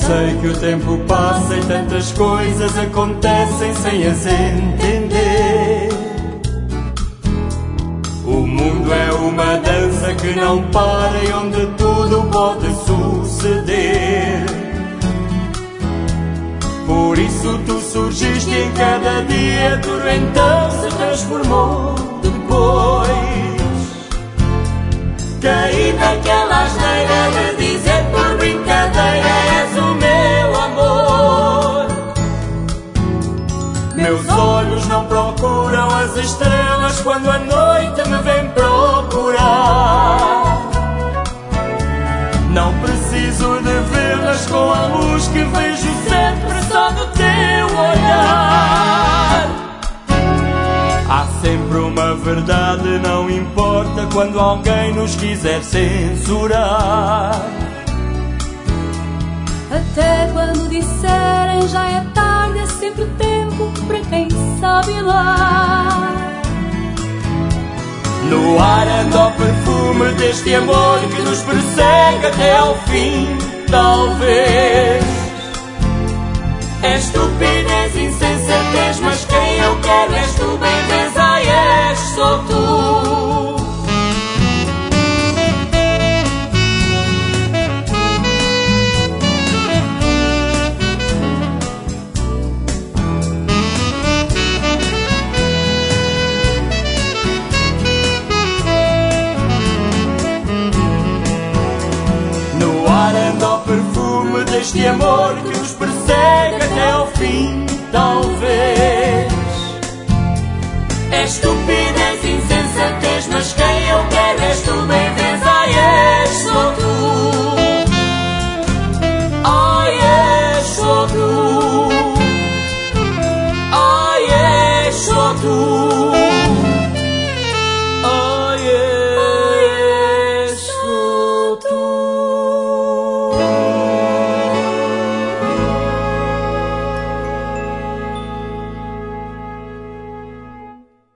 sei que o tempo passa e tantas coisas acontecem sem as entender. O mundo é uma dança que não para e onde tudo pode suceder. Por isso tu surgiste em cada dia, tudo então se transformou depois. Caí naquela asneira de dizer por brincadeira és o meu amor. Meus olhos não procuram as estrelas quando a noite me vem procurar. Não preciso de vê-las com a luz que vejo sempre só no teu olhar. Há sempre uma verdade, não importa quando alguém nos quiser censurar. Até quando disserem já é tarde, é sempre tempo para quem sabe lá. No ar anda o perfume deste amor que nos persegue até ao fim, talvez. É estupidez, insensatez, mas quem eu quero és tu, bem vês, ai és só tu. No ar anda o perfume deste amor que nos persegue até ao fim, talvez.